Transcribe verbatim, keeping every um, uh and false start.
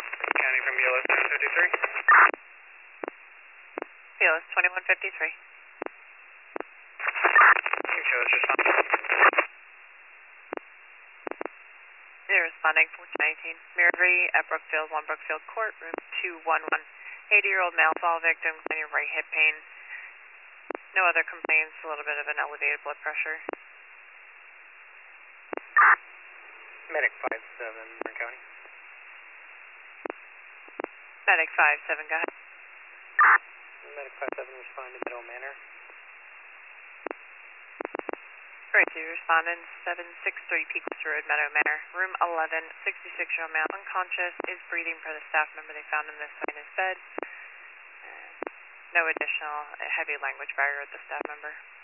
County from B L S twenty-one fifty-three. B L S twenty-one fifty-three. Team show is responding. They're responding fourteen nineteen. Mirabri at Brookfield, one Brookfield Court, room two one one. eighty-year-old male fall victim, complaining of right hip pain. No other complaints, a little bit of an elevated blood pressure. Medic five seven, Warren County. Medic five seven, go ahead. Medic five seven, respond to Meadow Manor. Great, two respondents, seven six three Pequot Road, Meadow Manor. Room eleven, sixty-six-year-old male, unconscious, is breathing per the staff member. They found him this way in his bed. No additional heavy language barrier with the staff member.